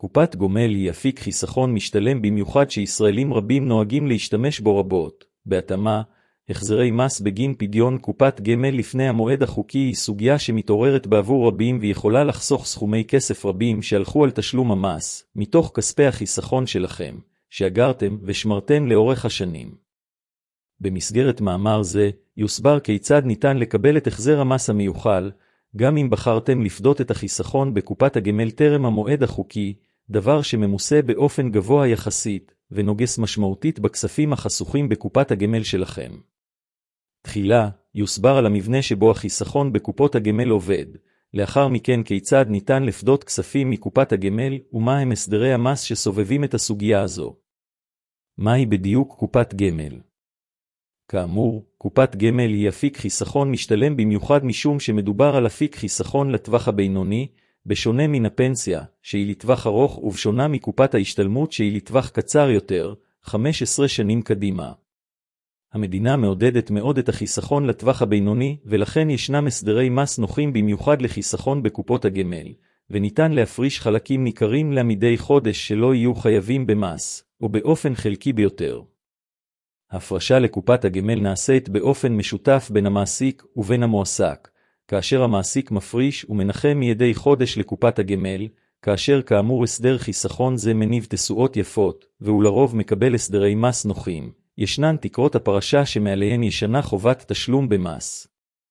קופת גומל היא אפיק חיסכון משתלם במיוחד שישראלים רבים נוהגים להשתמש בו רבות. בהתאמה, החזרי מס בגין פדיון קופת גמל לפני המועד החוקי היא סוגיה שמתעוררת בעבור רבים ויכולה לחסוך סכומי כסף רבים שהלכו על תשלום המס, מתוך כספי החיסכון שלכם, שאגרתם ושמרתם לאורך השנים. במסגרת מאמר זה, יוסבר כיצד ניתן לקבל את החזר המס המיוחל, גם אם בחרתם לפדות את החיסכון בקופת הגמל טרם המועד החוקי, דבר שממוסה באופן גבוה יחסית, ונוגס משמעותית בכספים החסוכים בקופת הגמל שלכם. תחילה, יוסבר על המבנה שבו החיסכון בקופות הגמל עובד, לאחר מכן כיצד ניתן לפדות כספים מקופת הגמל ומה הם הסדרי המס שסובבים את הסוגיה הזו. מהי בדיוק קופת גמל? כאמור, קופת גמל היא אפיק חיסכון משתלם במיוחד משום שמדובר על אפיק חיסכון לטווח הבינוני, בשונה מן הפנסיה, שהיא לטווח ארוך ובשונה מקופת ההשתלמות שהיא לטווח קצר יותר, 15 שנים קדימה. המדינה מעודדת מאוד את החיסכון לטווח הבינוני, ולכן ישנם הסדרי מס נוחים במיוחד לחיסכון בקופות הגמל, וניתן להפריש חלקים ניכרים מדי חודש שלא יהיו חייבים במס, או באופן חלקי ביותר. ההפרשה לקופת הגמל נעשית באופן משותף בין המעסיק ובין המועסק, כאשר המעסיק מפריש ומנחם מדי חודש לקופת הגמל, כאשר כאמור הסדר חיסכון זה מניב תשואות יפות, והוא לרוב מקבל הסדרי מס נוחים. ישנן תקרות הפרשה שמעליהן ישנה חובת תשלום במס.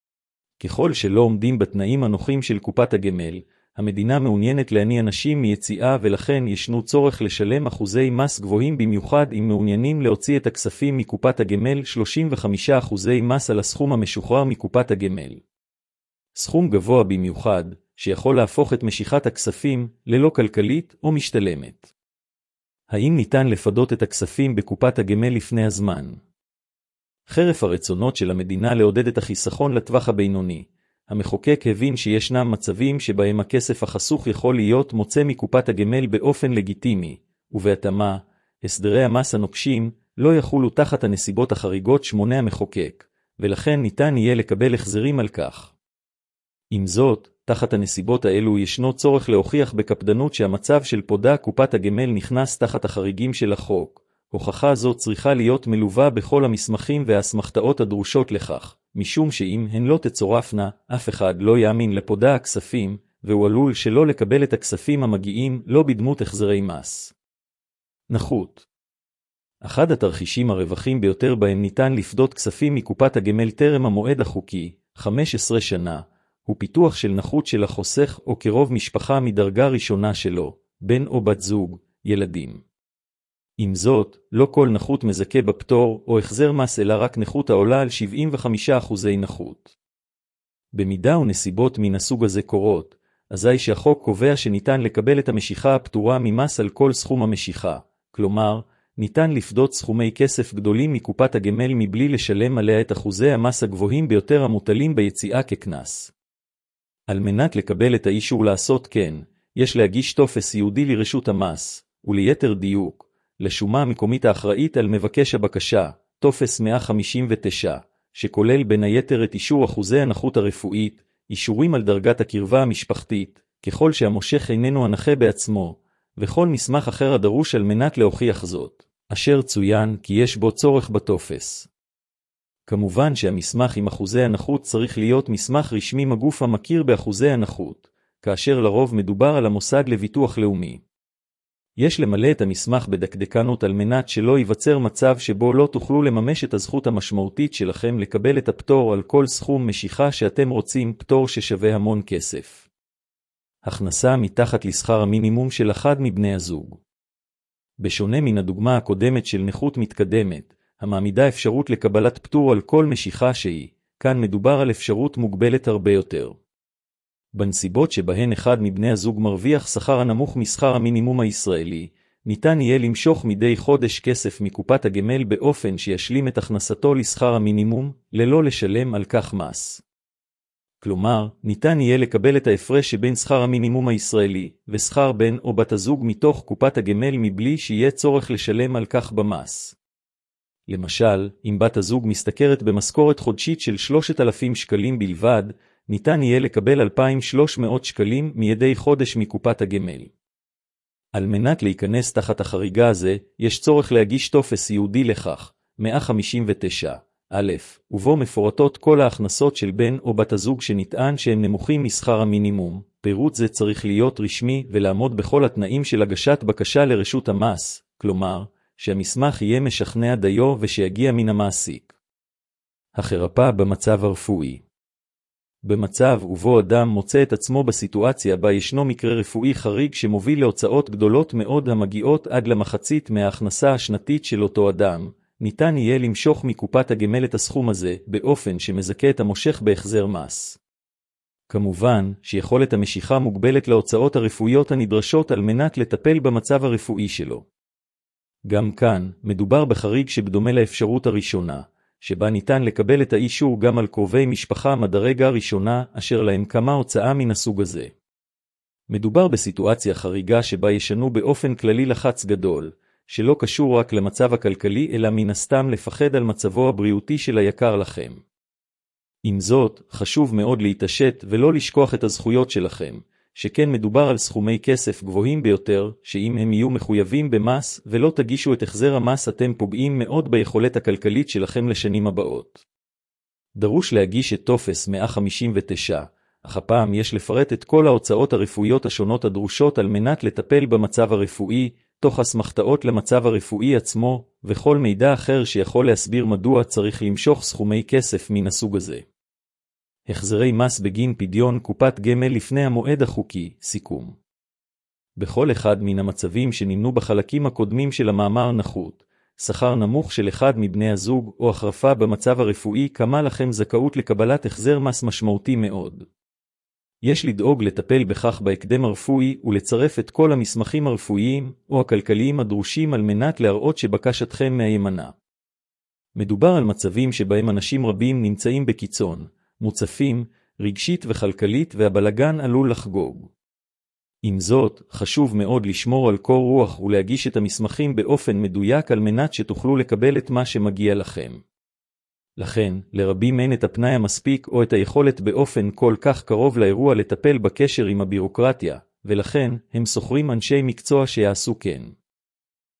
ככל שלא עומדים בתנאים הנוחים של קופת הגמל, המדינה מעוניינת להניא אנשים מיציאה ולכן ישנו צורך לשלם אחוזי מס גבוהים במיוחד אם מעוניינים להוציא את הכספים מקופת הגמל 35% מס על הסכום המשוחרר מקופת הגמל. סכום גבוה במיוחד, שיכול להפוך את משיכת הכספים ללא כלכלית או משתלמת. האם ניתן לפדות את הכספים בקופת הגמל לפני הזמן? חרף הרצונות של המדינה לעודד את החיסכון לטווח הבינוני, המחוקק הבין שישנם מצבים שבהם הכסף החסוך יכול להיות מוצא מקופת הגמל באופן לגיטימי, ובהתאמה, הסדרי המס הנוקשים לא יחולו תחת הנסיבות החריגות שמונה המחוקק, ולכן ניתן יהיה לקבל החזרים על כך. עם זאת, תחת הנסיבות האלו ישנו צורך להוכיח בקפדנות שהמצב של פודה קופת הגמל נכנס תחת החריגים של החוק. הוכחה זו צריכה להיות מלווה בכל המסמכים והאסמכתאות הדרושות לכך, משום שאם הן לא תצורפנה, אף אחד לא יאמין לפודה הכספים, והוא עלול שלא לקבל את הכספים המגיעים לא בדמות החזרי מס. נחות. אחד התרחישים הרווחים ביותר בהם ניתן לפדות כספים מקופת הגמל טרם המועד החוקי, 15 שנה, הוא פיתוח של נחות של החוסך או קרוב משפחה מדרגה ראשונה שלו, בן או בת זוג, ילדים. עם זאת, לא כל נחות מזכה בפטור או החזר מס אלא רק נחות העולה על 75% נחות. במידה ונסיבות מן הסוג הזה קורות, אזי שהחוק קובע שניתן לקבל את המשיכה הפטורה ממס על כל סכום המשיכה, כלומר, ניתן לפדות סכומי כסף גדולים מקופת הגמל מבלי לשלם עליה את אחוזי המס הגבוהים ביותר המוטלים ביציאה כקנס. על מנת לקבל את האישור לעשות כן, יש להגיש טופס ייעודי לרשות המס, וליתר דיוק, לשומה המקומית האחראית על מבקש הבקשה, טופס 159, שכולל בין היתר את אישור אחוזי הנחות הרפואית, אישורים על דרגת הקרבה המשפחתית, ככל שהמושך איננו הנכה בעצמו, וכל מסמך אחר הדרוש על מנת להוכיח זאת, אשר צוין כי יש בו צורך בטופס. כמובן שהמסמך עם אחוזי הנחות צריך להיות מסמך רשמי מגוף המכיר באחוזי הנחות, כאשר לרוב מדובר על המוסד לביטוח לאומי. יש למלא את המסמך בדקדקנות על מנת שלא ייווצר מצב שבו לא תוכלו לממש את הזכות המשמעותית שלכם לקבל את הפטור על כל סכום משיכה שאתם רוצים, פטור ששווה המון כסף. הכנסה מתחת לשכר המינימום של אחד מבני הזוג. בשונה מן הדוגמה הקודמת של נכות מתקדמת, המעמידה אפשרות לקבלת פטור על כל משיכה שהיא, כאן מדובר על אפשרות מוגבלת הרבה יותר. בנסיבות שבהן אחד מבני הזוג מרוויח שכר הנמוך משכר המינימום הישראלי, ניתן יהיה למשוך מדי חודש כסף מקופת הגמל באופן שישלים את הכנסתו לשכר המינימום, ללא לשלם על כך מס. כלומר, ניתן יהיה לקבל את ההפרש שבין שכר המינימום הישראלי ושכר בן או בת הזוג מתוך קופת הגמל מבלי שיהיה צורך לשלם על כך במס. למשל, אם בת הזוג משתכרת במשכורת חודשית של 3,000 שקלים בלבד, ניתן יהיה לקבל 2,300 שקלים מידי חודש מקופת הגמל. על מנת להיכנס תחת החריגה הזה, יש צורך להגיש טופס ייעודי לכך, 159. א', ובו מפורטות כל ההכנסות של בן או בת הזוג שנטען שהם נמוכים משכר המינימום. פירוט זה צריך להיות רשמי ולעמוד בכל התנאים של הגשת בקשה לרשות המס, כלומר, שהמסמך יהיה משכנע דיו ושיגיע מן המעסיק. החרפה במצב הרפואי. במצב ובו אדם מוצא את עצמו בסיטואציה בה ישנו מקרה רפואי חריג שמוביל להוצאות גדולות מאוד המגיעות עד למחצית מההכנסה השנתית של אותו אדם, ניתן יהיה למשוך מקופת הגמל את הסכום הזה באופן שמזכה את המושך בהחזר מס. כמובן שיכולת המשיכה מוגבלת להוצאות הרפואיות הנדרשות על מנת לטפל במצב הרפואי שלו. גם כאן מדובר בחריג שבדומה לאפשרות הראשונה, שבה ניתן לקבל את האישור גם על קרובי משפחה מדרגה הראשונה אשר להם כמה הוצאה מן הסוג הזה. מדובר בסיטואציה חריגה שבה ישנו באופן כללי לחץ גדול, שלא קשור רק למצב הכלכלי אלא מן הסתם לפחד על מצבו הבריאותי של היקר לכם. עם זאת, חשוב מאוד להתעשת ולא לשכוח את הזכויות שלכם, שכן מדובר על סכומי כסף גבוהים ביותר, שאם הם יהיו מחויבים במס ולא תגישו את החזר המס אתם פוגעים מאוד ביכולת הכלכלית שלכם לשנים הבאות. דרוש להגיש את טופס 159, אך הפעם יש לפרט את כל ההוצאות הרפואיות השונות הדרושות על מנת לטפל במצב הרפואי, תוך אסמכתאות למצב הרפואי עצמו, וכל מידע אחר שיכול להסביר מדוע צריך למשוך סכומי כסף מן הסוג הזה. החזרי מס בגין פדיון קופת גמל לפני המועד החוקי, סיכום. בכל אחד מן המצבים שנמנו בחלקים הקודמים של המאמר נחות, שכר נמוך של אחד מבני הזוג או החרפה במצב הרפואי קמה לכם זכאות לקבלת החזר מס משמעותי מאוד. יש לדאוג לטפל בכך בהקדם הרפואי ולצרף את כל המסמכים הרפואיים או הכלכליים הדרושים על מנת להראות שבקשתכם מהימנה. מדובר על מצבים שבהם אנשים רבים נמצאים בקיצון, מוצפים, רגשית וכלכלית והבלגן עלול לחגוג. עם זאת, חשוב מאוד לשמור על קור רוח ולהגיש את המסמכים באופן מדויק על מנת שתוכלו לקבל את מה שמגיע לכם. לכן, לרבים אין את הפנאי המספיק או את היכולת באופן כל כך קרוב לאירוע לטפל בקשר עם הבירוקרטיה, ולכן הם שוכרים אנשי מקצוע שיעשו כן.